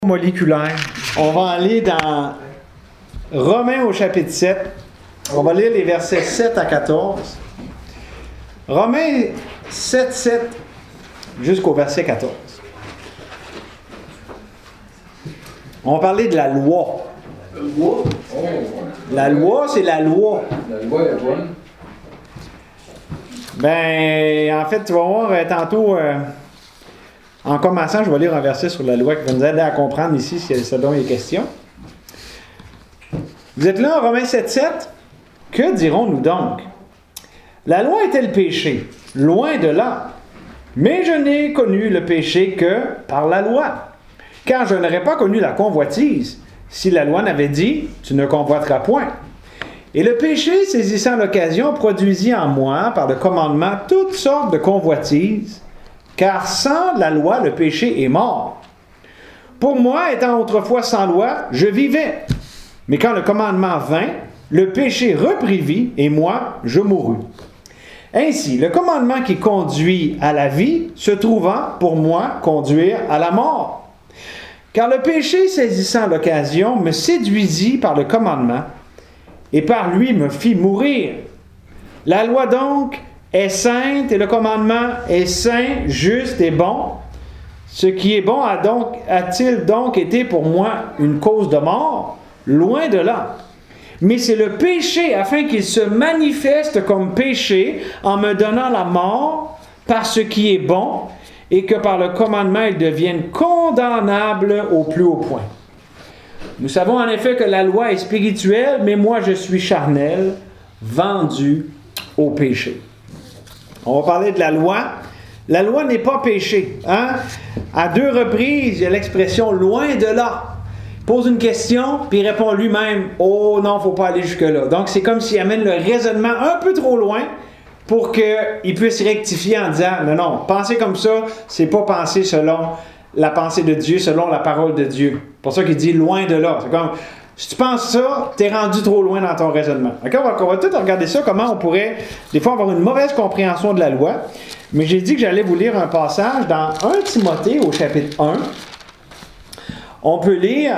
Moléculaire. On va aller dans Romains au chapitre 7. On va lire les versets 7 à 14. Romains 7, 7 jusqu'au verset 14. On va parler de la loi. La loi, c'est la loi. La loi est bonne. Ben, en fait, tu vas voir tantôt, en commençant, je vais lire un verset sur la loi qui va nous aider à comprendre ici ce dont il est question. Vous êtes là en Romains 7, 7? Que dirons-nous donc? La loi est-elle péché? Loin de là. Mais je n'ai connu le péché que par la loi. Car je n'aurais pas connu la convoitise si la loi n'avait dit « Tu ne convoiteras point ». Et le péché, saisissant l'occasion, produisit en moi, par le commandement, toutes sortes de convoitises, car sans la loi, le péché est mort. Pour moi, étant autrefois sans loi, je vivais. Mais quand le commandement vint, le péché reprit vie, et moi, je mourus. Ainsi, le commandement qui conduit à la vie, se trouvant, pour moi, conduire à la mort. Car le péché, saisissant l'occasion, me séduisit par le commandement, et par lui me fit mourir. La loi donc est sainte et le commandement est saint, juste et bon. Ce qui est bon a-t-il donc été pour moi une cause de mort? Loin de là. Mais c'est le péché afin qu'il se manifeste comme péché en me donnant la mort par ce qui est bon et que par le commandement il devienne condamnable au plus haut point. Nous savons en effet que la loi est spirituelle, mais moi je suis charnel, vendu au péché. On va parler de la loi. La loi n'est pas péché. Hein? À 2 reprises, il y a l'expression « loin de là ». Il pose une question, puis il répond lui-même « oh non, il ne faut pas aller jusque-là ». Donc c'est comme s'il amène le raisonnement un peu trop loin pour qu'il puisse rectifier en disant « non, non, penser comme ça, c'est pas penser selon la pensée de Dieu, selon la parole de Dieu ». C'est pour ça qu'il dit « loin de là ». C'est comme, si tu penses ça, tu es rendu trop loin dans ton raisonnement. Okay? On va tout regarder ça, comment on pourrait, des fois, avoir une mauvaise compréhension de la loi. Mais j'ai dit que j'allais vous lire un passage dans 1 Timothée au chapitre 1. On peut lire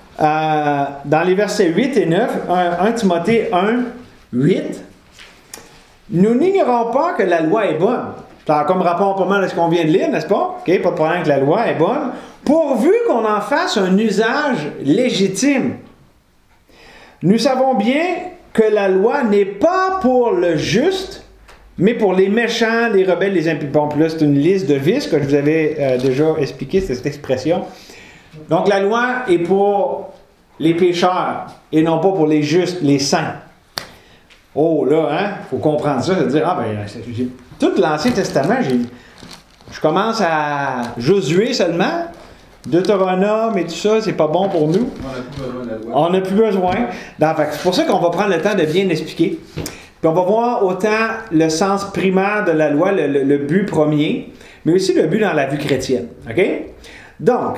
dans les versets 8 et 9, 1 Timothée 1, 8. Nous n'ignorons pas que la loi est bonne. Ça comme rapport pas mal à ce qu'on vient de lire, n'est-ce pas? Okay, pas de problème que la loi est bonne. Pourvu qu'on en fasse un usage légitime. Nous savons bien que la loi n'est pas pour le juste, mais pour les méchants, les rebelles, les impies. Bon, puis là, c'est une liste de vices que je vous avais déjà expliqué, cette expression. Donc, la loi est pour les pécheurs et non pas pour les justes, les saints. Oh, là, hein, faut comprendre ça, c'est-à-dire, tout l'Ancien Testament, je commence à Josué seulement, Deutéronome et tout ça, c'est pas bon pour nous. On n'a plus besoin. C'est pour ça qu'on va prendre le temps de bien expliquer. Puis on va voir autant le sens primaire de la loi, le but premier, mais aussi le but dans la vue chrétienne. OK? Donc,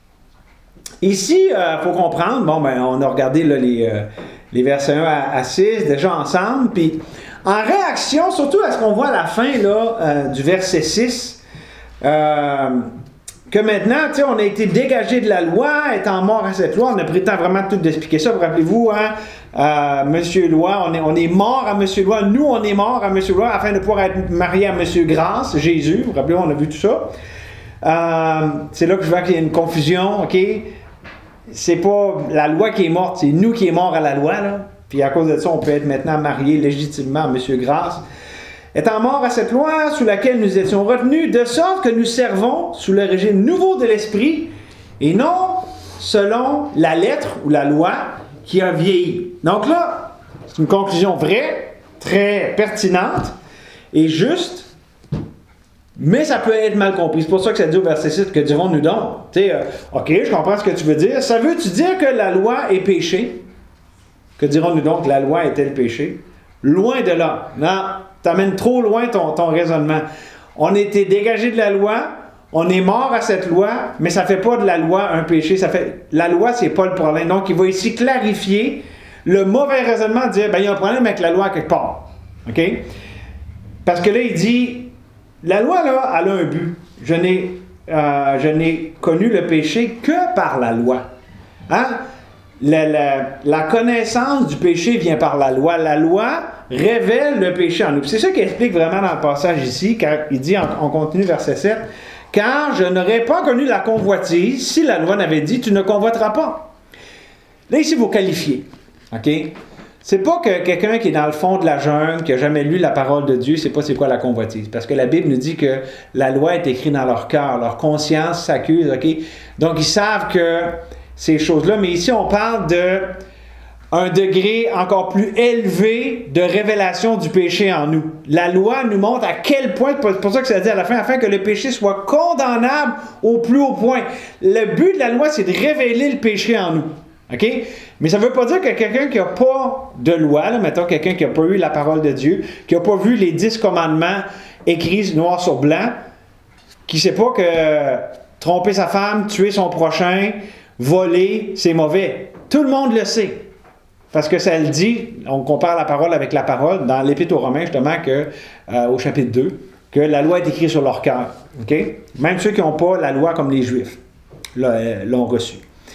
ici, il faut comprendre, on a regardé là, les versets 1 à 6 déjà ensemble, puis en réaction, surtout à ce qu'on voit à la fin là, du verset 6, que maintenant, on a été dégagé de la loi, étant mort à cette loi, on a pris le temps vraiment tout d'expliquer ça. Vous rappelez-vous, hein, Monsieur Loi, on est mort à Monsieur Loi, nous on est mort à Monsieur Loi afin de pouvoir être marié à Monsieur Grâce, Jésus. Vous rappelez-vous, on a vu tout ça. C'est là que je vois qu'il y a une confusion, ok? C'est pas la loi qui est morte, c'est nous qui est mort à la loi, là. Puis à cause de ça, on peut être maintenant marié légitimement à Monsieur Grâce. Étant mort à cette loi sous laquelle nous étions retenus, de sorte que nous servons sous le régime nouveau de l'esprit, et non selon la lettre ou la loi qui a vieilli. Donc là, c'est une conclusion vraie, très pertinente et juste, mais ça peut être mal compris. C'est pour ça que ça dit au verset 6, que dirons-nous donc? OK, je comprends ce que tu veux dire. Ça veut-tu dire que la loi est péché? Que dirons-nous donc? La loi est-elle péché? Loin de là. Non, t'amènes trop loin ton raisonnement. On a été dégagé de la loi, on est mort à cette loi, mais ça ne fait pas de la loi un péché. La loi, c'est pas le problème. Donc, il va ici clarifier le mauvais raisonnement, dire, il y a un problème avec la loi quelque part. OK? Parce que là, il dit, la loi, là, elle a un but. Je n'ai je n'ai connu le péché que par la loi. Hein? La connaissance du péché vient par la loi. La loi révèle le péché en nous. C'est ça qu'il explique vraiment dans le passage ici, quand il dit, on continue verset 7, « Car je n'aurais pas connu la convoitise si la loi n'avait dit, tu ne convoiteras pas. » Là, ici, vous qualifiez. OK? C'est pas que quelqu'un qui est dans le fond de la jungle, qui n'a jamais lu la parole de Dieu, sait pas c'est quoi la convoitise. Parce que la Bible nous dit que la loi est écrite dans leur cœur, leur conscience s'accuse. OK? Donc, ils savent que ces choses-là, mais ici, on parle d'un degré encore plus élevé de révélation du péché en nous. La loi nous montre à quel point, c'est pour ça que ça dit à la fin, afin que le péché soit condamnable au plus haut point. Le but de la loi, c'est de révéler le péché en nous. OK? Mais ça ne veut pas dire que quelqu'un qui n'a pas de loi, là, mettons quelqu'un qui n'a pas eu la parole de Dieu, qui n'a pas vu les 10 commandements écrits noir sur blanc, qui ne sait pas que tromper sa femme, tuer son prochain, voler, c'est mauvais. Tout le monde le sait. Parce que ça le dit, on compare la parole avec la parole, dans l'Épître aux Romains, justement, au chapitre 2, que la loi est écrite sur leur cœur. Okay? Même ceux qui n'ont pas la loi comme les Juifs l'ont reçue.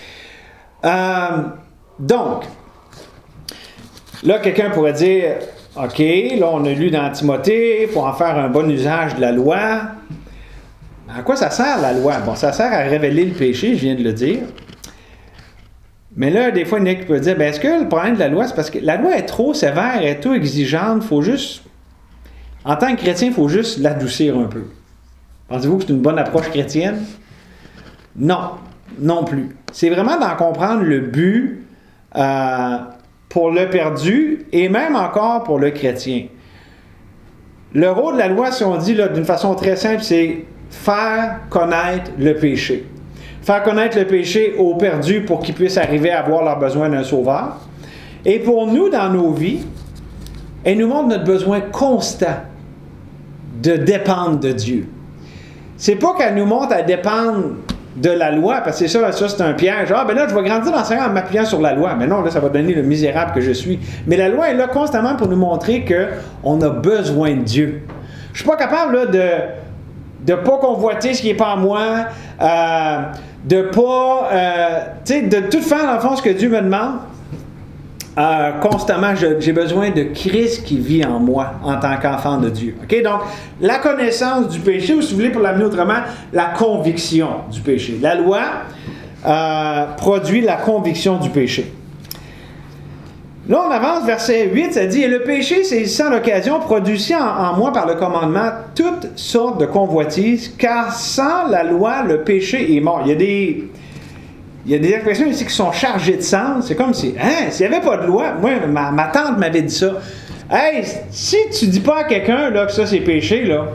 Donc, là, quelqu'un pourrait dire, OK, là, on a lu dans Timothée, il faut en faire un bon usage de la loi. À quoi ça sert, la loi? Bon, ça sert à révéler le péché, je viens de le dire. Mais là, des fois, il y en a qui peuvent dire, est-ce que le problème de la loi, c'est parce que la loi est trop sévère, elle est trop exigeante, il faut juste, en tant que chrétien, il faut juste l'adoucir un peu. Pensez-vous que c'est une bonne approche chrétienne? Non, non plus. C'est vraiment d'en comprendre le but pour le perdu et même encore pour le chrétien. Le rôle de la loi, si on dit là, d'une façon très simple, c'est faire connaître le péché. Faire connaître le péché aux perdus pour qu'ils puissent arriver à avoir leur besoin d'un sauveur. Et pour nous, dans nos vies, elle nous montre notre besoin constant de dépendre de Dieu. C'est pas qu'elle nous montre à dépendre de la loi, parce que ça c'est un piège. Ah, ben là, je vais grandir dans ça en m'appuyant sur la loi. Mais non, là, ça va donner le misérable que je suis. Mais la loi est là constamment pour nous montrer qu'on a besoin de Dieu. Je suis pas capable là, de pas convoiter ce qui n'est pas en moi, de pas, tu sais, de tout faire, dans le fond, ce que Dieu me demande. Constamment, j'ai besoin de Christ qui vit en moi en tant qu'enfant de Dieu. OK? Donc, la connaissance du péché, ou si vous voulez, pour l'amener autrement, la conviction du péché. La loi produit la conviction du péché. Là, on avance, verset 8, ça dit « Et le péché, saisissant l'occasion, produisit en moi par le commandement toutes sortes de convoitises, car sans la loi, le péché est mort. » Il y a des expressions ici qui sont chargées de sens. C'est comme si, s'il n'y avait pas de loi, moi, ma tante m'avait dit ça. Hey, si tu dis pas à quelqu'un là, que ça c'est péché, là,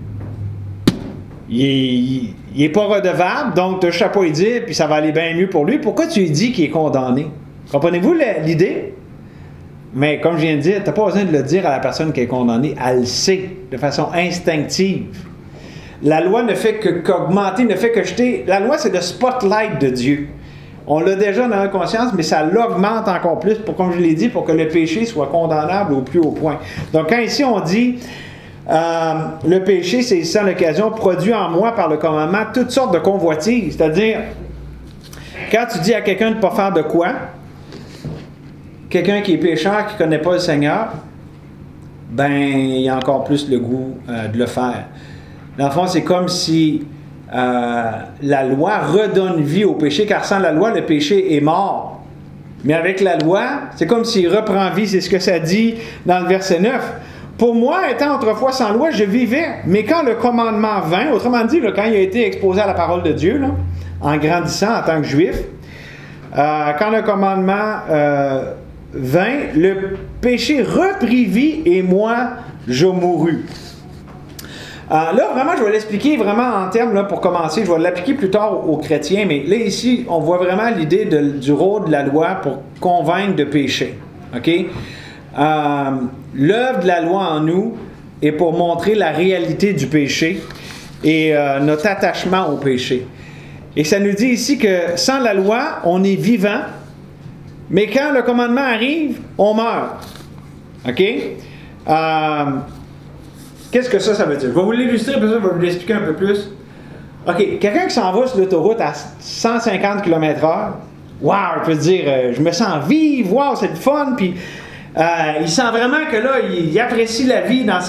il n'est pas redevable, donc tu n'as juste pas y dire, puis ça va aller bien mieux pour lui. Pourquoi tu lui dis qu'il est condamné? Comprenez-vous l'idée? Mais comme je viens de dire, tu n'as pas besoin de le dire à la personne qui est condamnée. Elle le sait, de façon instinctive. La loi ne fait qu'augmenter, ne fait que jeter. La loi, c'est le spotlight de Dieu. On l'a déjà dans notre conscience, mais ça l'augmente encore plus, comme je l'ai dit, pour que le péché soit condamnable au plus haut point. Donc, quand ici on dit le péché, saisissant l'occasion, produit en moi par le commandement toutes sortes de convoitises. C'est-à-dire, quand tu dis à quelqu'un de ne pas faire de quoi, quelqu'un qui est pécheur, qui ne connaît pas le Seigneur, ben, il a encore plus le goût de le faire. Dans le fond, c'est comme si la loi redonne vie au péché, car sans la loi, le péché est mort. Mais avec la loi, c'est comme s'il reprend vie. C'est ce que ça dit dans le verset 9. Pour moi, étant autrefois sans loi, je vivais. Mais quand le commandement vint, autrement dit, là, quand il a été exposé à la parole de Dieu, là, en grandissant en tant que juif, quand le commandement vint, le péché reprit vie et moi, je mourus. Là, vraiment, je vais l'expliquer vraiment en termes, là, pour commencer. Je vais l'appliquer plus tard aux chrétiens, mais là, ici, on voit vraiment l'idée du rôle de la loi pour convaincre de péché. OK? L'œuvre de la loi en nous est pour montrer la réalité du péché et notre attachement au péché. Et ça nous dit ici que sans la loi, on est vivant, mais quand le commandement arrive, on meurt. OK? Qu'est-ce que ça veut dire? Je vais vous l'illustrer, puis ça, je vais vous l'expliquer un peu plus. OK, quelqu'un qui s'en va sur l'autoroute à 150 km/h, wow, il peut se dire, je me sens vivre, wow, c'est le fun, puis il sent vraiment que là, il apprécie la vie dans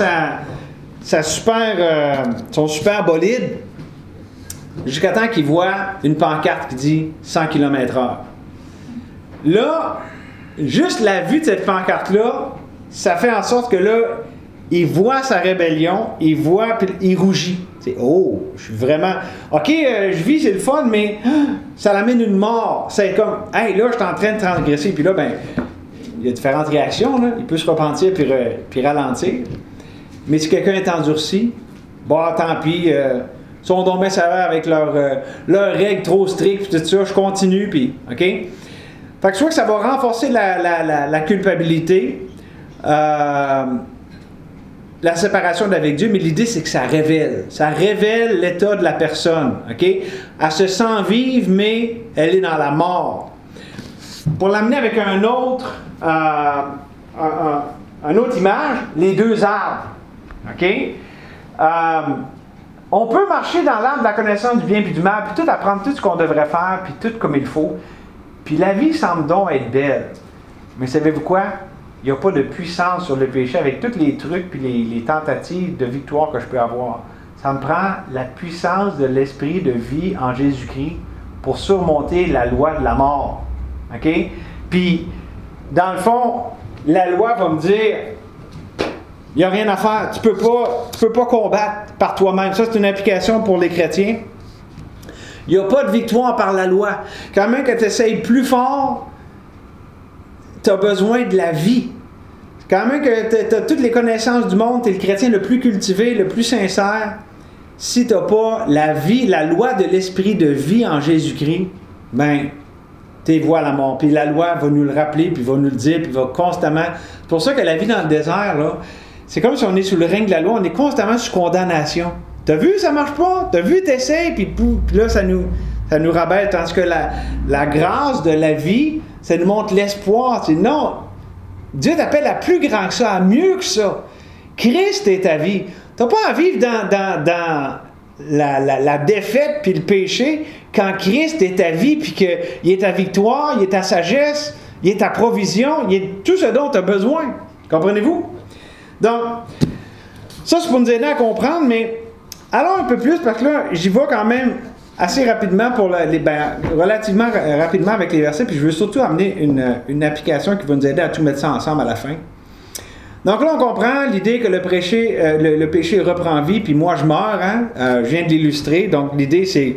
son super bolide, jusqu'à temps qu'il voit une pancarte qui dit 100 km/h. Là, juste la vue de cette pancarte-là, ça fait en sorte que là, il voit sa rébellion, il voit, puis il rougit. C'est, oh, je suis vraiment... OK, je vis, c'est le fun, mais ça l'amène une mort. C'est comme, hey, là, je suis en train de transgresser. Puis là, ben, il y a différentes réactions. Là. Il peut se repentir puis ralentir. Mais si quelqu'un est endurci, bon, tant pis, ils sont donc bien sévères avec leurs règles trop strictes, puis tout ça, je continue, puis, OK? Fait que soit que ça va renforcer la culpabilité, la séparation d'avec Dieu, mais l'idée, c'est que ça révèle. Ça révèle l'état de la personne, OK? Elle se sent vive, mais elle est dans la mort. Pour l'amener avec une autre image, les deux arbres, OK? On peut marcher dans l'arbre de la connaissance du bien et du mal, puis tout apprendre tout ce qu'on devrait faire, puis tout comme il faut. Puis la vie semble donc être belle. Mais savez-vous quoi? Il n'y a pas de puissance sur le péché avec tous les trucs puis les tentatives de victoire que je peux avoir. Ça me prend la puissance de l'esprit de vie en Jésus-Christ pour surmonter la loi de la mort. OK? Puis, dans le fond, la loi va me dire, il n'y a rien à faire. Tu peux pas combattre par toi-même. Ça, c'est une application pour les chrétiens. Il n'y a pas de victoire par la loi. Quand même que tu essayes plus fort, tu as besoin de la vie. Quand même que tu as toutes les connaissances du monde, tu es le chrétien le plus cultivé, le plus sincère. Si tu n'as pas la vie, la loi de l'esprit de vie en Jésus-Christ, ben, tu es voies à la mort. Puis la loi va nous le rappeler, puis va nous le dire, puis va constamment... C'est pour ça que la vie dans le désert, là, c'est comme si on est sous le règne de la loi, on est constamment sous condamnation. T'as vu, ça marche pas. T'as vu, t'essayes, puis là, ça nous rabaisse. Tandis que la grâce de la vie, ça nous montre l'espoir. C'est non, Dieu t'appelle à plus grand que ça, à mieux que ça. Christ est ta vie. T'as pas à vivre dans la défaite puis le péché quand Christ est ta vie, puis qu'il est ta victoire, il est ta sagesse, il est ta provision, il est tout ce dont tu as besoin. Comprenez-vous? Donc, ça, c'est pour nous aider à comprendre, mais allons un peu plus, parce que là, j'y vais quand même assez rapidement, relativement rapidement avec les versets, puis je veux surtout amener une application qui va nous aider à tout mettre ça ensemble à la fin. Donc là, on comprend l'idée que le péché reprend vie, puis moi, je meurs, hein? Je viens de l'illustrer. Donc, l'idée, c'est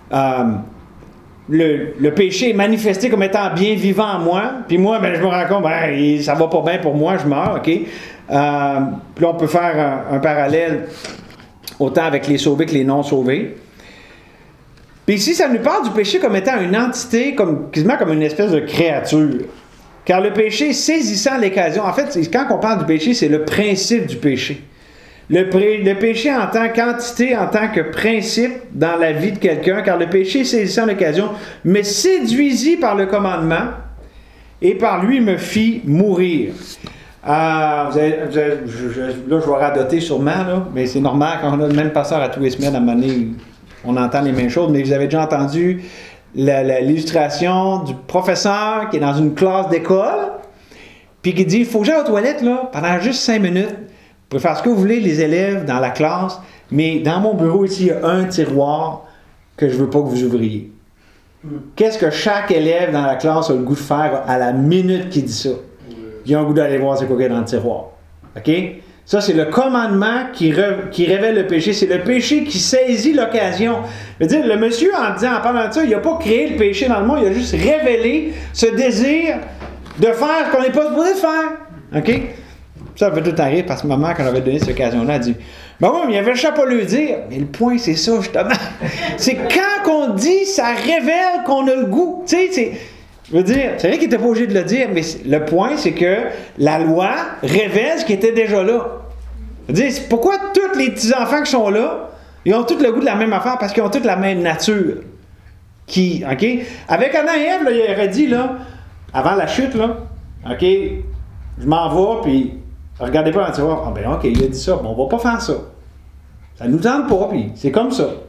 le péché est manifesté comme étant bien vivant en moi, puis moi, ben, je me rends compte, ben, ça va pas bien pour moi, je meurs, OK? Puis là, on peut faire un parallèle autant avec les sauvés que les non-sauvés. Puis ici, ça nous parle du péché comme étant une entité, quasiment comme une espèce de créature. Car le péché, saisissant l'occasion, en fait, quand on parle du péché, c'est le principe du péché. Le péché en tant qu'entité, en tant que principe dans la vie de quelqu'un, car le péché, saisissant l'occasion, me séduisit par le commandement et par lui me fit mourir. Là, je vais radoter sûrement, là, mais c'est normal quand on a le même pasteur à tous les semaines, à un moment donné, on entend les mêmes choses, mais vous avez déjà entendu l'illustration du professeur qui est dans une classe d'école, puis qui dit, il faut que j'aille aux toilettes là, pendant juste 5 minutes. Vous pouvez faire ce que vous voulez, les élèves, dans la classe, mais dans mon bureau ici, il y a un tiroir que je ne veux pas que vous ouvriez. Qu'est-ce que chaque élève dans la classe a le goût de faire à la minute qu'il dit ça? Il a un goût d'aller voir c'est quoi qu'il y a dans le tiroir. OK? Ça, c'est le commandement qui révèle le péché. C'est le péché qui saisit l'occasion. Je veux dire, le monsieur, en parlant de ça, il n'a pas créé le péché dans le monde, il a juste révélé ce désir de faire ce qu'on n'est pas supposé de faire. OK? Ça fait tout arriver parce que maman, quand j'avais donné cette occasion-là, elle dit « Ben oui, mais il y avait le chapeau à le dire. » Mais le point, c'est ça, justement. C'est quand on dit, ça révèle qu'on a le goût. Tu sais, je veux dire, c'est vrai qu'il n'était pas obligé de le dire, mais le point, c'est que la loi révèle ce qui était déjà là. Je veux dire, pourquoi tous les petits-enfants qui sont là, ils ont tous le goût de la même affaire parce qu'ils ont tous la même nature. OK? Avec Adam et Ève, là, il aurait dit, là, avant la chute, là, OK, je m'en vais, puis regardez pas dans le tiroir. Ah ben OK, il a dit ça, mais on va pas faire ça. Ça nous tente pas, puis c'est comme ça.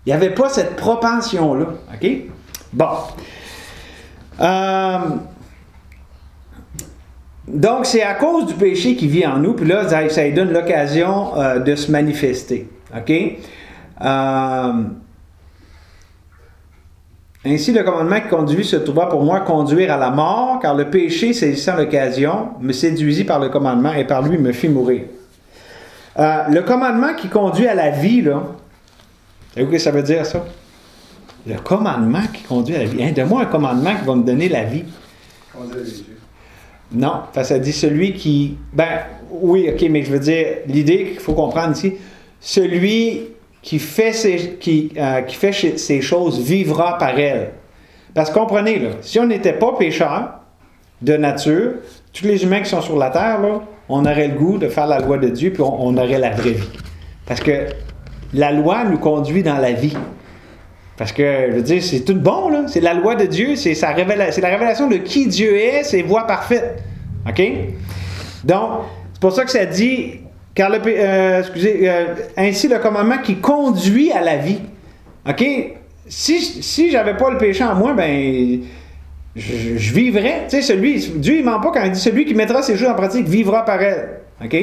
Il n'y avait pas cette propension-là. OK? Bon. Donc, c'est à cause du péché qui vit en nous, puis là, ça lui donne l'occasion de se manifester. OK? Ainsi, le commandement qui conduit se trouva pour moi conduire à la mort, car le péché, saisissant l'occasion, me séduisit par le commandement et par lui me fit mourir. Le commandement qui conduit à la vie, là, savez-vous ce que ça veut dire, ça? Le commandement qui conduit à la vie. Hein, donne-moi un commandement qui va me donner la vie. Conduire les yeux. Non, ça dit celui qui... Ben, oui, ok, mais je veux dire, l'idée qu'il faut comprendre ici, celui qui fait ces choses vivra par elles. Parce que comprenez, là, si on n'était pas pécheurs de nature, tous les humains qui sont sur la terre, là, on aurait le goût de faire la loi de Dieu, puis on aurait la vraie vie. Parce que la loi nous conduit dans la vie. Parce que, je veux dire, c'est tout bon, là. C'est la loi de Dieu, c'est la révélation de qui Dieu est, ses voies parfaites. OK? Donc, c'est pour ça que ça dit, car ainsi le commandement qui conduit à la vie. OK? Si j'avais pas le péché en moi, ben, je vivrais. Tu sais, Dieu, il ment pas quand il dit celui qui mettra ses choses en pratique vivra par elle. OK?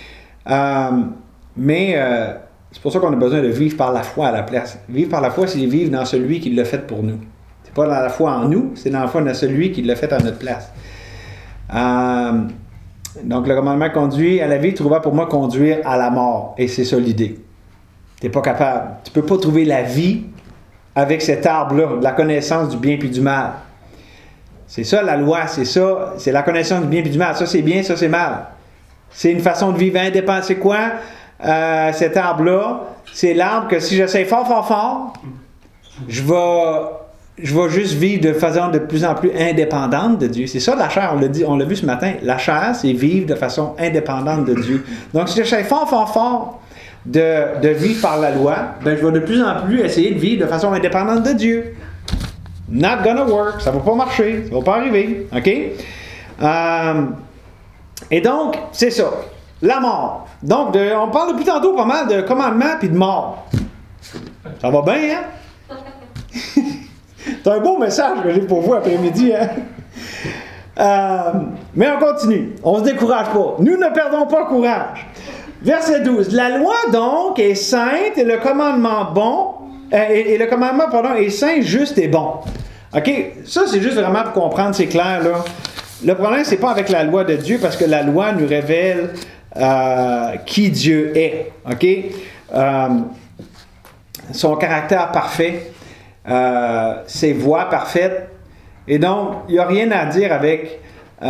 C'est pour ça qu'on a besoin de vivre par la foi à la place. Vivre par la foi, c'est vivre dans celui qui l'a fait pour nous. C'est pas dans la foi en nous, c'est dans la foi de celui qui l'a fait à notre place. Donc, le commandement conduit à la vie trouva pour moi conduire à la mort. Et c'est ça l'idée. Tu n'es pas capable. Tu ne peux pas trouver la vie avec cet arbre-là, de la connaissance du bien puis du mal. C'est ça la loi, c'est ça, c'est la connaissance du bien puis du mal. Ça c'est bien, ça c'est mal. C'est une façon de vivre indépendante. C'est quoi cet arbre-là? C'est l'arbre que si j'essaie fort, je vais juste vivre de façon de plus en plus indépendante de Dieu. C'est ça la chair, on l'a vu ce matin. La chair, c'est vivre de façon indépendante de Dieu. Donc si j'essaie fort de vivre par la loi, ben je vais de plus en plus essayer de vivre de façon indépendante de Dieu. Not gonna work. Ça va pas marcher. Ça va pas arriver. OK? Et donc, c'est ça. La mort. Donc, on parle depuis tantôt pas mal de commandements puis de mort. Ça va bien, hein? C'est un beau message que j'ai pour vous après-midi, hein? Mais on continue. On se décourage pas. Nous ne perdons pas courage. Verset 12. La loi, donc, est sainte et le commandement est saint, juste et bon. OK? Ça, c'est juste vraiment pour comprendre, c'est clair, là. Le problème, c'est pas avec la loi de Dieu, parce que la loi nous révèle qui Dieu est. OK? Son caractère parfait, ses voies parfaites. Et donc, il n'y a rien à dire avec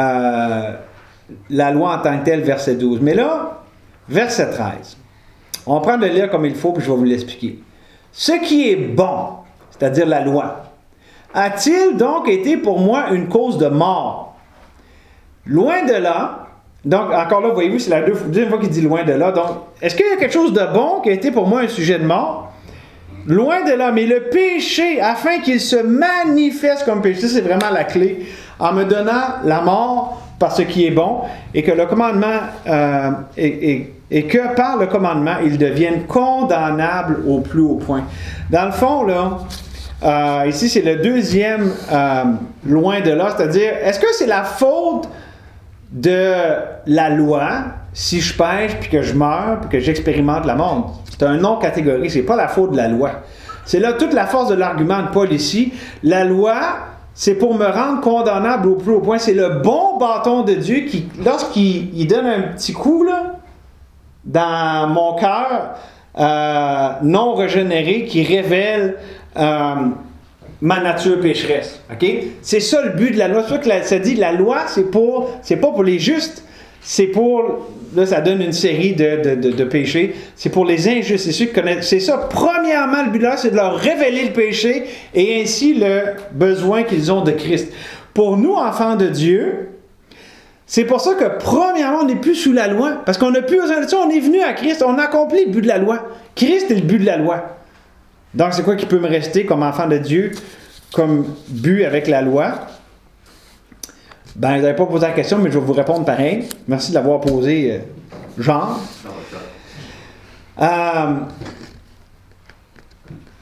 la loi en tant que telle, verset 12. Mais là, verset 13. On va prendre le lire comme il faut, puis je vais vous l'expliquer. Ce qui est bon, c'est-à-dire la loi, a-t-il donc été pour moi une cause de mort? Loin de là, donc encore là, voyez-vous, c'est la deuxième fois qu'il dit loin de là. Donc, est-ce qu'il y a quelque chose de bon qui a été pour moi un sujet de mort? Loin de là, mais le péché, afin qu'il se manifeste comme péché, c'est vraiment la clé, en me donnant la mort par ce qui est bon, et que le commandement, et que par le commandement, ils deviennent condamnables au plus haut point. Dans le fond, là, ici, c'est le deuxième loin de là, c'est-à-dire, est-ce que c'est la faute de la loi si je pêche, puis que je meurs, puis que j'expérimente la mort? C'est un non catégorique, c'est pas la faute de la loi. C'est là toute la force de l'argument de Paul ici. La loi, c'est pour me rendre condamnable au plus haut point. C'est le bon bâton de Dieu qui, lorsqu'il donne un petit coup, là, dans mon cœur non régénéré, qui révèle ma nature pécheresse. Okay? C'est ça le but de la loi. C'est pour ça que ça dit la loi, c'est pas pour les justes, c'est pour... Là, ça donne une série de péchés. C'est pour les injustes. C'est ceux qui connaissent. C'est ça. Premièrement, le but là, c'est de leur révéler le péché et ainsi le besoin qu'ils ont de Christ. Pour nous, enfants de Dieu, c'est pour ça que, premièrement, on n'est plus sous la loi. Parce qu'on n'a plus besoin de ça. On est venu à Christ. On a accompli le but de la loi. Christ est le but de la loi. Donc, c'est quoi qui peut me rester comme enfant de Dieu, comme but avec la loi? Ben, vous n'avez pas posé la question, mais je vais vous répondre pareil. Merci de l'avoir posé, Jean.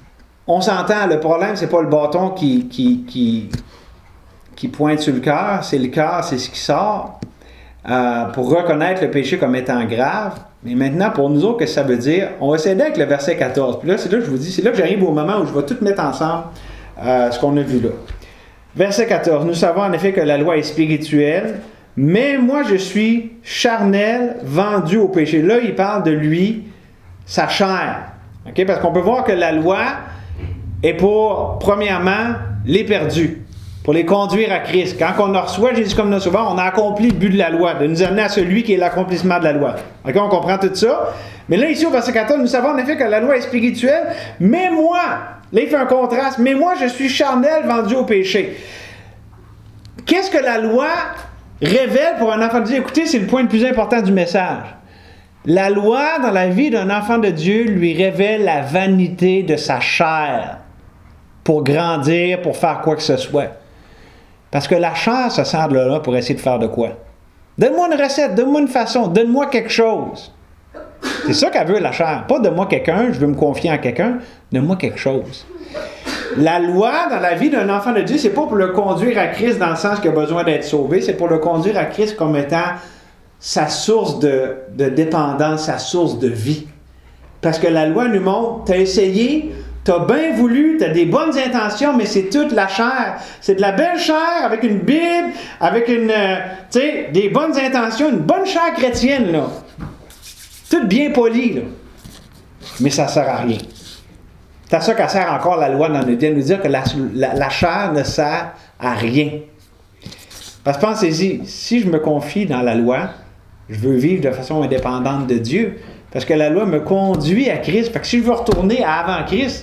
On s'entend, le problème, c'est pas le bâton qui pointe sur le cœur, c'est le cœur, c'est ce qui sort. Pour reconnaître le péché comme étant grave. Mais maintenant, pour nous autres, qu'est-ce que ça veut dire? On va s'aider avec le verset 14. Puis là, c'est là que je vous dis, c'est là que j'arrive au moment où je vais tout mettre ensemble ce qu'on a vu là. Verset 14. Nous savons en effet que la loi est spirituelle, mais moi je suis charnel, vendu au péché. Là, il parle de lui, sa chair. Okay? Parce qu'on peut voir que la loi est pour, premièrement, les perdus. Pour les conduire à Christ. Quand on reçoit Jésus comme notre sauveur, on a accompli le but de la loi, de nous amener à celui qui est l'accomplissement de la loi. Okay, on comprend tout ça. Mais là, ici, au verset 14, nous savons en effet que la loi est spirituelle, mais moi, là, il fait un contraste, mais moi, je suis charnel, vendu au péché. Qu'est-ce que la loi révèle pour un enfant de Dieu? Écoutez, c'est le point le plus important du message. La loi, dans la vie d'un enfant de Dieu, lui révèle la vanité de sa chair pour grandir, pour faire quoi que ce soit. Parce que la chair se sert de là pour essayer de faire de quoi? Donne-moi une recette, donne-moi une façon, donne-moi quelque chose. C'est ça qu'elle veut, la chair. Pas donne-moi quelqu'un, je veux me confier en quelqu'un, donne-moi quelque chose. La loi, dans la vie d'un enfant de Dieu, c'est pas pour le conduire à Christ dans le sens qu'il a besoin d'être sauvé, c'est pour le conduire à Christ comme étant sa source de dépendance, sa source de vie. Parce que la loi nous montre, tu as essayé, tu as bien voulu, tu as des bonnes intentions, mais c'est toute la chair. C'est de la belle chair avec une Bible, avec des bonnes intentions, une bonne chair chrétienne, là. Tout bien poli, là. Mais ça ne sert à rien. C'est à ça qu'elle sert encore la loi dans le Dieu, nous dire que la chair ne sert à rien. Parce que pensez-y, si je me confie dans la loi, je veux vivre de façon indépendante de Dieu, parce que la loi me conduit à Christ. Fait que si je veux retourner à avant Christ,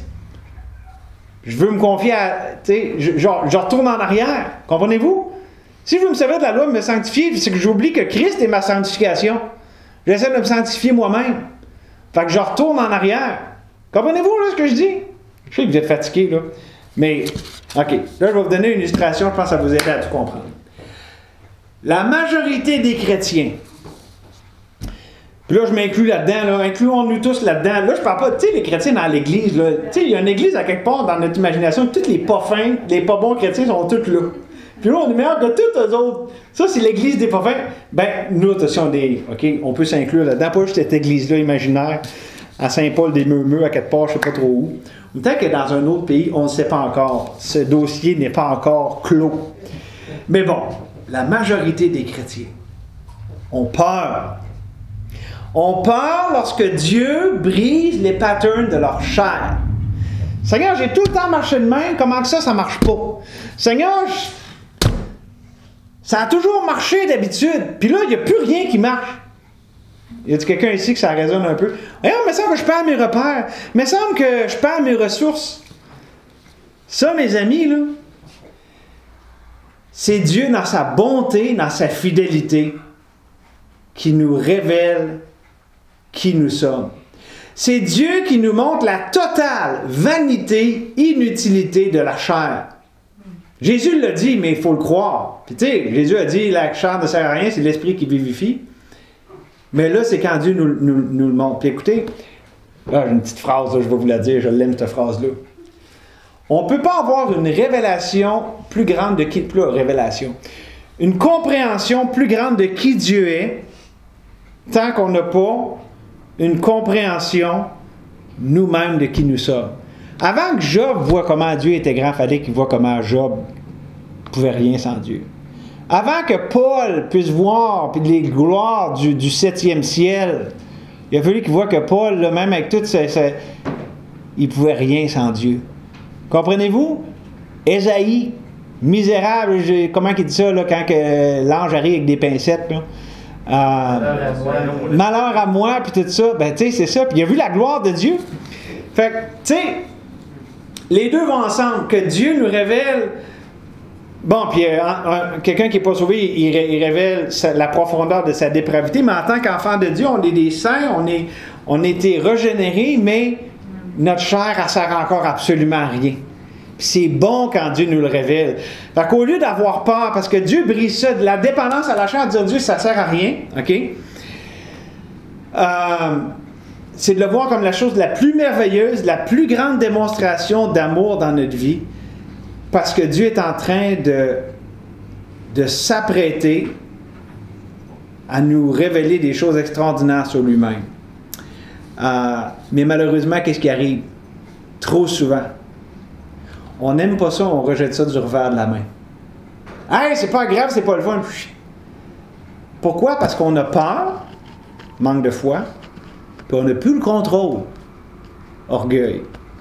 je veux me confier à... je retourne en arrière. Comprenez-vous? Si je veux me servir de la loi, me sanctifier, c'est que j'oublie que Christ est ma sanctification. J'essaie de me sanctifier moi-même. Fait que je retourne en arrière. Comprenez-vous là, ce que je dis? Je sais que vous êtes fatigué, là. Mais, OK. Là, je vais vous donner une illustration. Je pense que ça va vous aider à tout comprendre. La majorité des chrétiens, puis là, je m'inclus là-dedans, là, incluons-nous tous là-dedans. Là, je parle pas, tu sais, les chrétiens dans l'église, là. Tu sais, il y a une église à quelque part dans notre imagination, tous les pas fins, les pas bons chrétiens sont tous là. Puis là, on est meilleur que tous eux autres. Ça, c'est l'église des pas fins. Ben, nous, attention, on peut s'inclure là-dedans, pas juste cette église-là imaginaire, à Saint-Paul-des-Meumeux, à quelque part, je ne sais pas trop où. Peut-être que dans un autre pays, on ne sait pas encore. Ce dossier n'est pas encore clos. Mais bon, la majorité des chrétiens ont peur. Ont peur lorsque Dieu brise les patterns de leur chair. Seigneur, j'ai tout le temps marché de même, comment que ça marche pas? Seigneur, ça a toujours marché d'habitude, puis là, il n'y a plus rien qui marche. Y a-t-il quelqu'un ici que ça résonne un peu? Il me semble que je perds mes repères. Il me semble que je perds mes ressources. Ça, mes amis, là, c'est Dieu dans sa bonté, dans sa fidélité, qui nous révèle qui nous sommes. C'est Dieu qui nous montre la totale vanité, inutilité de la chair. Jésus l'a dit, mais il faut le croire. Puis tu sais, Jésus a dit, la chair ne sert à rien, c'est l'esprit qui vivifie. Mais là, c'est quand Dieu nous le montre. Puis écoutez, là, j'ai une petite phrase, là, je vais vous la dire, je l'aime cette phrase-là. On ne peut pas avoir une révélation plus grande de qui... Plus révélation. Une compréhension plus grande de qui Dieu est, tant qu'on n'a pas une compréhension nous-mêmes de qui nous sommes. Avant que Job voit comment Dieu était grand, il fallait qu'il voit comment Job ne pouvait rien sans Dieu. Avant que Paul puisse voir les gloires du 7e ciel, il a fallu qu'il voit que Paul, là, même avec tout il ne pouvait rien sans Dieu. Comprenez-vous? Ésaïe, misérable, comment il dit ça là, quand l'ange arrive avec des pincettes, là? Malheur à moi, puis tout ça, ben tu sais, c'est ça. Puis il a vu la gloire de Dieu. Fait que, tu sais, les deux vont ensemble. Que Dieu nous révèle. Bon, puis quelqu'un qui n'est pas sauvé, il révèle la profondeur de sa dépravité, mais en tant qu'enfant de Dieu, on est des saints, on a été régénérés, mais notre chair, elle sert encore absolument à rien. Puis c'est bon quand Dieu nous le révèle. Fait qu'au lieu d'avoir peur, parce que Dieu brise ça, de la dépendance à la chair, dire Dieu, ça sert à rien, OK? c'est de le voir comme la chose la plus merveilleuse, la plus grande démonstration d'amour dans notre vie, parce que Dieu est en train de s'apprêter à nous révéler des choses extraordinaires sur lui-même. Mais malheureusement, qu'est-ce qui arrive? Trop souvent, on n'aime pas ça, on rejette ça du revers de la main. « Hey, c'est pas grave, c'est pas le fun. » Pourquoi? Parce qu'on a peur, manque de foi, puis on n'a plus le contrôle. Orgueil.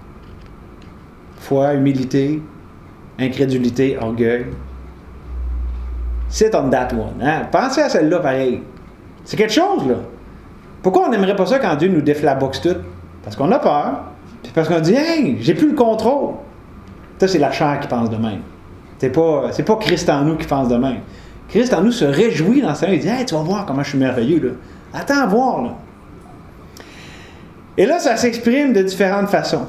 Foi, humilité, incrédulité, orgueil. Sit on that one. Hein? Pensez à celle-là pareil. C'est quelque chose, là. Pourquoi on n'aimerait pas ça quand Dieu nous déflaboxe tout? Parce qu'on a peur, puis parce qu'on dit « Hey, j'ai plus le contrôle. » Ça, c'est la chair qui pense de même. C'est pas Christ en nous qui pense de même. Christ en nous se réjouit dans ça. Il dit « Hey, tu vas voir comment je suis merveilleux. Là. Attends à voir. » là. Et là, ça s'exprime de différentes façons.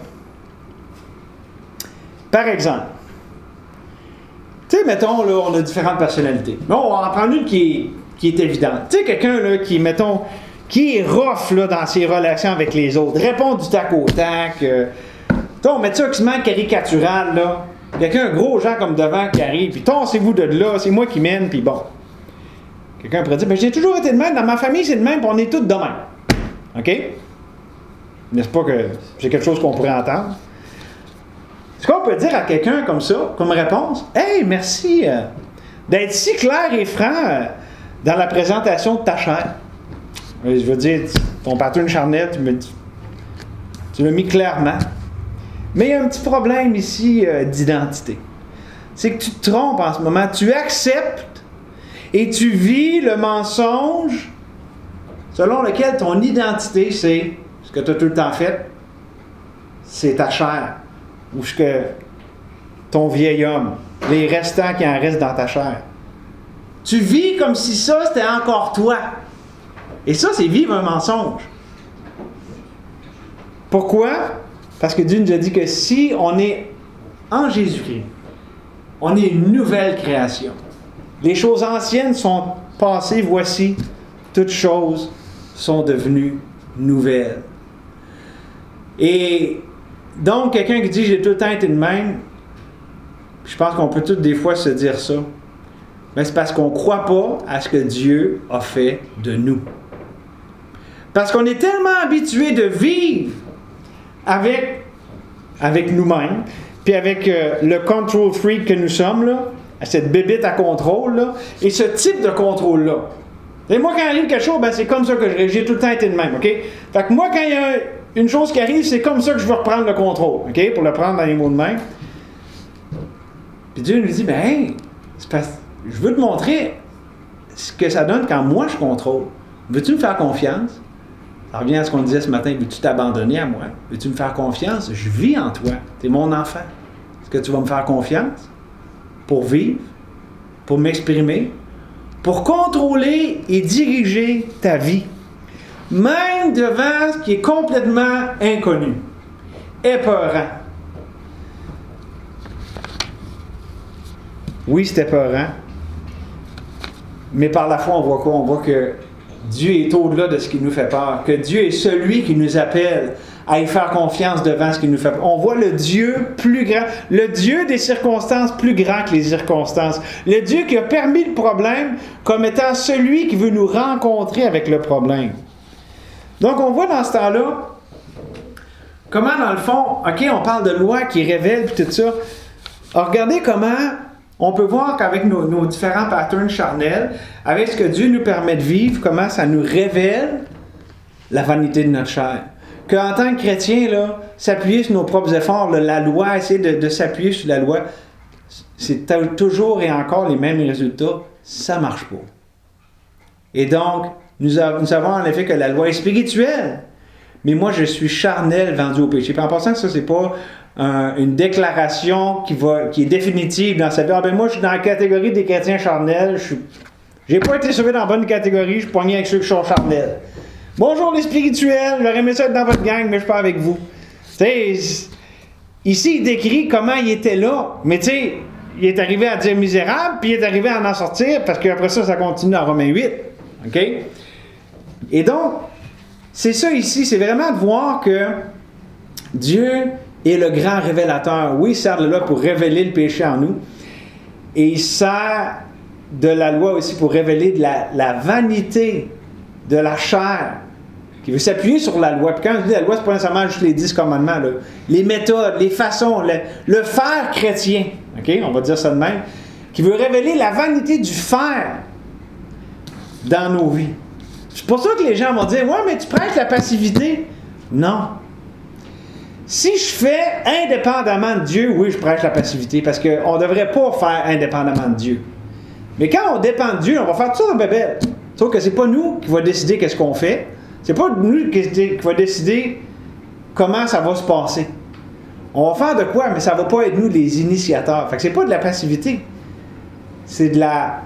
Par exemple, tu sais, mettons, là, on a différentes personnalités. Bon, on va en prendre une qui est évidente. Tu sais, quelqu'un, là, qui est rough, là, dans ses relations avec les autres, répond du tac au tac. On met ça quasiment caricatural, là. Quelqu'un, un gros gens comme devant qui arrive, puis torsez-vous de là, c'est moi qui mène, puis bon. Quelqu'un pourrait dire, j'ai toujours été de même, dans ma famille, c'est de même, puis on est tous de même. OK? N'est-ce pas que c'est quelque chose qu'on pourrait entendre? Ce qu'on peut dire à quelqu'un comme ça, comme réponse, « Hey, merci d'être si clair et franc dans la présentation de ta chair. » Je veux dire, ton pattern charnel, tu l'as mis clairement. Mais il y a un petit problème ici d'identité. C'est que tu te trompes en ce moment. Tu acceptes et tu vis le mensonge selon lequel ton identité, c'est ce que tu as tout le temps fait, c'est ta chair. Ou ce que ton vieil homme, les restants qui en restent dans ta chair. Tu vis comme si ça, c'était encore toi. Et ça, c'est vivre un mensonge. Pourquoi? Parce que Dieu nous a dit que si on est en Jésus-Christ, on est une nouvelle création. Les choses anciennes sont passées, voici, toutes choses sont devenues nouvelles. Et donc, quelqu'un qui dit « j'ai tout le temps été de même », je pense qu'on peut tous des fois se dire ça, mais c'est parce qu'on ne croit pas à ce que Dieu a fait de nous. Parce qu'on est tellement habitué de vivre avec nous-mêmes, puis avec le control freak que nous sommes, là, cette bébite à contrôle, là, et ce type de contrôle-là. Et moi, quand arrive quelque chose, ben, c'est comme ça que j'ai tout le temps été de même, OK? Fait que moi, quand il y a une chose qui arrive, c'est comme ça que je veux reprendre le contrôle, OK? Pour le prendre dans les mots de main. Puis Dieu nous dit, ben, hey, c'est parce que je veux te montrer ce que ça donne quand moi je contrôle. Veux-tu me faire confiance? Ça revient à ce qu'on disait ce matin, veux-tu t'abandonner à moi? Veux-tu me faire confiance? Je vis en toi. Tu es mon enfant. Est-ce que tu vas me faire confiance? Pour vivre? Pour m'exprimer? Pour contrôler et diriger ta vie? Même devant ce qui est complètement inconnu. Épeurant. Oui, c'est épeurant. Mais par la foi, on voit quoi? On voit que Dieu est au-delà de ce qui nous fait peur. Que Dieu est celui qui nous appelle à y faire confiance devant ce qui nous fait peur. On voit le Dieu plus grand, le Dieu des circonstances plus grand que les circonstances. Le Dieu qui a permis le problème comme étant celui qui veut nous rencontrer avec le problème. Donc, on voit dans ce temps-là comment, dans le fond, OK, on parle de loi qui révèle puis tout ça. Alors, regardez comment on peut voir qu'avec nos différents patterns charnels, avec ce que Dieu nous permet de vivre, comment ça nous révèle la vanité de notre chair. Qu'en tant que chrétien, là, s'appuyer sur nos propres efforts, là, la loi, essayer de s'appuyer sur la loi, c'est toujours et encore les mêmes résultats, ça ne marche pas. Et donc, nous savons en effet que la loi est spirituelle, mais moi je suis charnel vendu au péché. Puis en passant, ça c'est pas une déclaration qui est définitive dans sa vie. Ah ben moi je suis dans la catégorie des chrétiens charnels, j'ai pas été sauvé dans la bonne catégorie, je suis poigné avec ceux qui sont charnels. Bonjour les spirituels, j'aurais aimé ça être dans votre gang, mais je suis pas avec vous. Tu sais, ici il décrit comment il était là, mais tu sais, il est arrivé à dire misérable, puis il est arrivé à en sortir, parce qu'après ça continue dans Romains 8. OK? Et donc, c'est ça ici, c'est vraiment de voir que Dieu est le grand révélateur. Oui, il sert de la loi pour révéler le péché en nous. Et il sert de la loi aussi pour révéler de la vanité de la chair, qui veut s'appuyer sur la loi. Puis quand je dis la loi, ce n'est pas nécessairement juste les 10 commandements, là. Les méthodes, les façons, le faire chrétien, okay? On va dire ça de même, qui veut révéler la vanité du faire dans nos vies. C'est pour ça que les gens vont dire « Ouais, mais tu prêches la passivité. » Non. Si je fais indépendamment de Dieu, oui, je prêche la passivité, parce qu'on ne devrait pas faire indépendamment de Dieu. Mais quand on dépend de Dieu, on va faire tout ça de bébé. Sauf que c'est pas nous qui va décider qu'est-ce qu'on fait. C'est pas nous qui va décider comment ça va se passer. On va faire de quoi, mais ça ne va pas être nous les initiateurs. Fait que c'est pas de la passivité. C'est de la...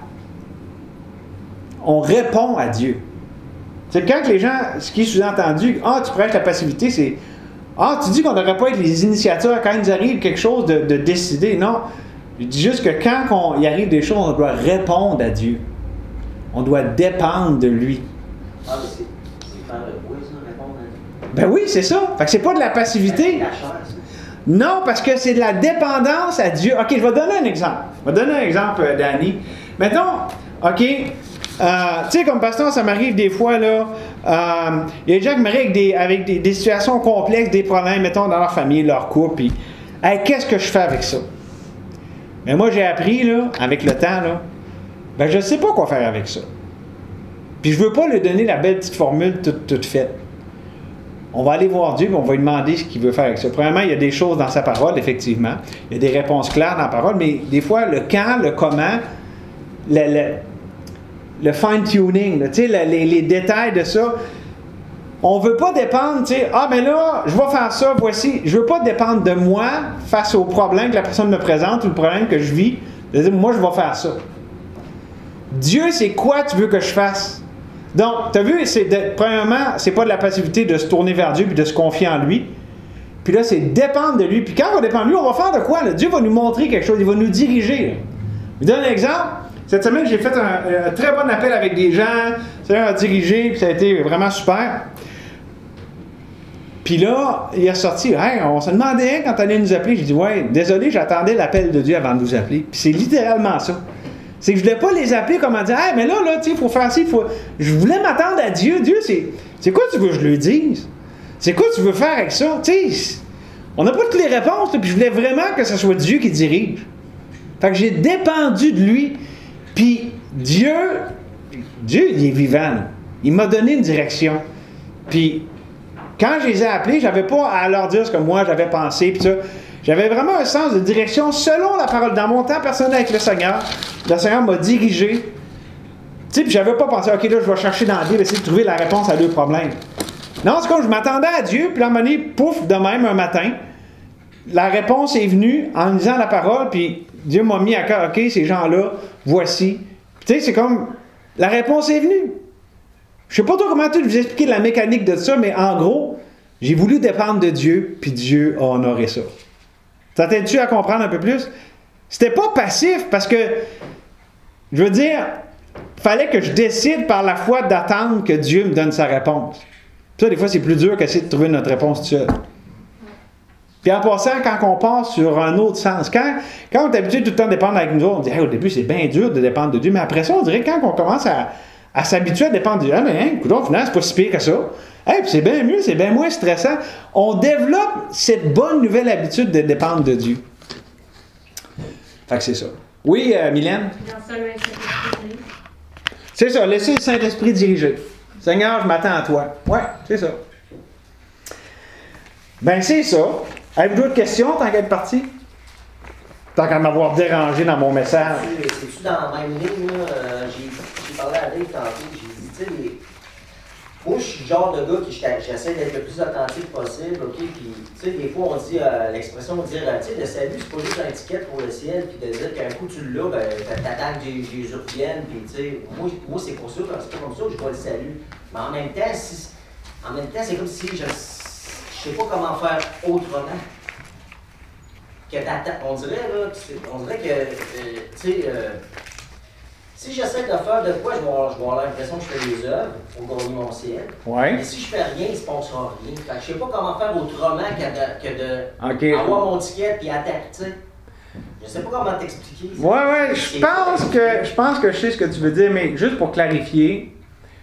On répond à Dieu. C'est quand les gens, ce qui est sous-entendu, ah, tu prêches la passivité, c'est, ah, tu dis qu'on ne devrait pas être les initiateurs quand il nous arrive quelque chose de décider. Non, je dis juste que quand il arrive des choses, on doit répondre à Dieu. On doit dépendre de lui. Ah, mais c'est faire le bruit, ça, répondre à Dieu. Ben oui, c'est ça. Fait que c'est pas de la passivité. La chair, ça. Non, parce que c'est de la dépendance à Dieu. OK, je vais donner un exemple. Je vais donner un exemple, Danny. Mettons, OK, tu sais, comme pasteur, ça m'arrive des fois, là, il y a des gens qui m'arrivent avec des situations complexes, des problèmes, mettons, dans leur famille, leur couple, puis, hey, qu'est-ce que je fais avec ça? Mais moi, j'ai appris, là, avec le temps, là, ben, je ne sais pas quoi faire avec ça. Puis, je ne veux pas lui donner la belle petite formule toute faite. On va aller voir Dieu, et on va lui demander ce qu'il veut faire avec ça. Premièrement, il y a des choses dans sa parole, effectivement. Il y a des réponses claires dans la parole, mais des fois, le quand, le comment, le fine-tuning, les détails de ça, on ne veut pas dépendre, tu sais, ah, mais là, je vais faire ça, voici. Je ne veux pas dépendre de moi face au problème que la personne me présente ou le problème que je vis. De dire, moi, je vais faire ça. Dieu, c'est quoi tu veux que je fasse? Donc, tu as vu, premièrement, c'est pas de la passivité de se tourner vers Dieu puis de se confier en lui. Puis là, c'est dépendre de lui. Puis quand on va dépendre de lui, on va faire de quoi? Là? Dieu va nous montrer quelque chose, il va nous diriger. Là. Je vous donne un exemple. Cette semaine, j'ai fait un très bon appel avec des gens. C'est à diriger, puis ça a été vraiment super. Puis là, il est sorti. Hey, on se demandait quand tu allais nous appeler. J'ai dit, ouais, désolé, j'attendais l'appel de Dieu avant de vous appeler. Puis c'est littéralement ça. C'est que je ne voulais pas les appeler comme en disant, hey, mais là, tu sais, il faut faire ci, Je voulais m'attendre à Dieu. Dieu, c'est quoi tu veux que je lui dise? C'est quoi tu veux faire avec ça? Tu sais, on n'a pas toutes les réponses, là, puis je voulais vraiment que ce soit Dieu qui dirige. Fait que j'ai dépendu de lui. Puis Dieu, il est vivant. Là. Il m'a donné une direction. Puis quand je les ai appelés, je n'avais pas à leur dire ce que moi j'avais pensé. Puis ça, j'avais vraiment un sens de direction selon la parole. Dans mon temps personnel avec le Seigneur m'a dirigé. Tu sais, puis j'avais pas pensé, OK, là, je vais chercher dans la Bible, essayer de trouver la réponse à deux problèmes. Non, c'est comme je m'attendais à Dieu, puis à un moment donné, pouf, de même un matin, la réponse est venue en lisant la parole, puis Dieu m'a mis à cœur, OK, ces gens-là, voici. Tu sais, c'est comme, la réponse est venue. Je sais pas trop comment vous expliquer la mécanique de ça, mais en gros, j'ai voulu dépendre de Dieu, puis Dieu a honoré ça. Ça t'aide-tu à comprendre un peu plus? C'était pas passif, parce que, je veux dire, il fallait que je décide par la foi d'attendre que Dieu me donne sa réponse. Ça, des fois, c'est plus dur qu'essayer de trouver notre réponse tout seul. Puis en passant, quand on passe sur un autre sens, quand on est habitué tout le temps à dépendre avec nous autres, on dit hey, au début, c'est bien dur de dépendre de Dieu, mais après ça, on dirait que quand on commence à s'habituer à dépendre de Dieu, ah, mais hein, écoute, au final, c'est pas si pire que ça. Hey, puis c'est bien mieux, c'est bien moins stressant. On développe cette bonne nouvelle habitude de dépendre de Dieu. Fait que c'est ça. Oui, Mylène? C'est ça, laisser le Saint-Esprit diriger. Seigneur, je m'attends à toi. Ouais, c'est ça. Ben, c'est ça. Avez-vous d'autres questions tant qu'à être parti? Tant qu'à m'avoir dérangé dans mon message. C'est-tu dans la même ligne, là? J'ai parlé à Dave tantôt, j'ai dit, tu sais, moi, je suis le genre de gars qui j'essaie d'être le plus authentique possible, OK? Puis, tu sais, des fois, on dit l'expression de dire, tu sais, le salut, c'est pas juste une étiquette pour le ciel, puis de dire qu'un coup tu l'as, ben, t'attends que Jésus revienne, puis, tu sais, moi, c'est pour ça, c'est pas comme ça que je vois le salut. Mais en même temps, c'est comme si je sais pas comment faire autrement. Que on dirait, là, on dirait que, tu sais, Si j'essaie de faire de quoi, je vais avoir l'impression que je fais des œuvres pour gagner mon ciel. Ouais. Mais si je fais rien, il ne se passera rien. Fait que je sais pas comment faire autrement que de avoir mon ticket et attaquer, tu sais. Je sais pas comment t'expliquer. Ouais, je pense que je sais ce que tu veux dire, mais juste pour clarifier,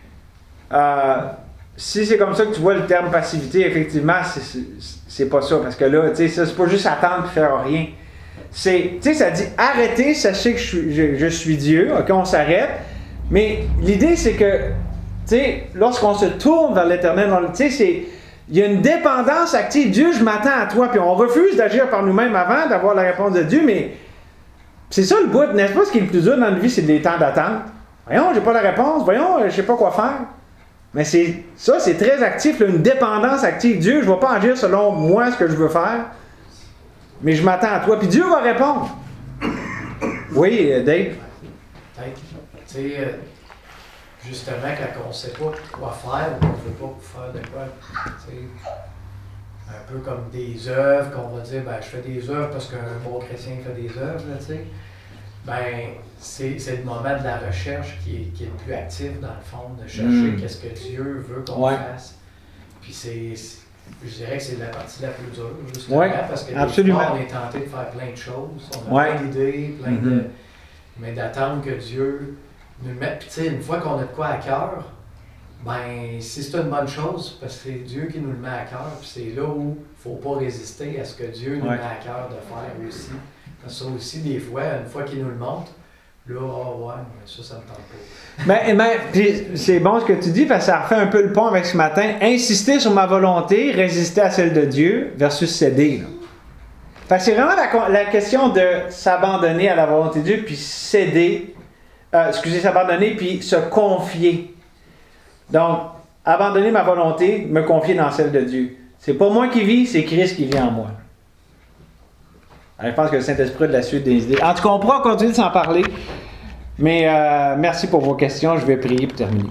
si c'est comme ça que tu vois le terme passivité, effectivement, c'est pas ça. Parce que là, tu sais, ça, c'est pas juste attendre et faire rien. Tu sais, ça dit arrêtez, sachez que je suis Dieu. OK, on s'arrête. Mais l'idée, c'est que, tu sais, lorsqu'on se tourne vers l'Éternel, tu sais, il y a une dépendance active. Dieu, je m'attends à toi. Puis on refuse d'agir par nous-mêmes avant d'avoir la réponse de Dieu, mais c'est ça le bout, n'est-ce pas? Ce qui est le plus dur dans notre vie, c'est des temps d'attente. Voyons, j'ai pas la réponse. Voyons, je sais pas quoi faire. Mais c'est très actif, là, une dépendance active. Dieu, je ne vais pas agir selon moi ce que je veux faire, mais je m'attends à toi. Puis Dieu va répondre. Oui, Dave? Peut-être. Tu sais, justement, quand on ne sait pas quoi faire ou qu'on ne veut pas faire de quoi, tu sais, un peu comme des œuvres, qu'on va dire, ben, je fais des œuvres parce qu'un bon chrétien fait des œuvres, là, tu sais. Ben, c'est le moment de la recherche qui est le plus actif, dans le fond, de chercher qu'est-ce que Dieu veut qu'on fasse. Puis je dirais que c'est la partie la plus dure, justement, parce que des fois, on est tenté de faire plein de choses, on a plein d'idées, mais d'attendre que Dieu nous le mette. Puis tu sais, une fois qu'on a de quoi à cœur, ben, si c'est une bonne chose, parce que c'est Dieu qui nous le met à cœur, puis c'est là où il ne faut pas résister à ce que Dieu nous met à cœur de faire aussi. Ça aussi, des fois, une fois qu'il nous le montre, là, ça me tente pas. Mais c'est bon ce que tu dis, parce que ça refait un peu le pont avec ce matin. Insister sur ma volonté, résister à celle de Dieu, versus céder. Là. Fait que c'est vraiment la question de s'abandonner à la volonté de Dieu, puis céder, s'abandonner, puis se confier. Donc, abandonner ma volonté, me confier dans celle de Dieu. C'est pas moi qui vis, c'est Christ qui vit en moi. Alors, je pense que le Saint-Esprit a de la suite des idées. En tout cas, on pourra continuer de s'en parler. Mais merci pour vos questions. Je vais prier pour terminer.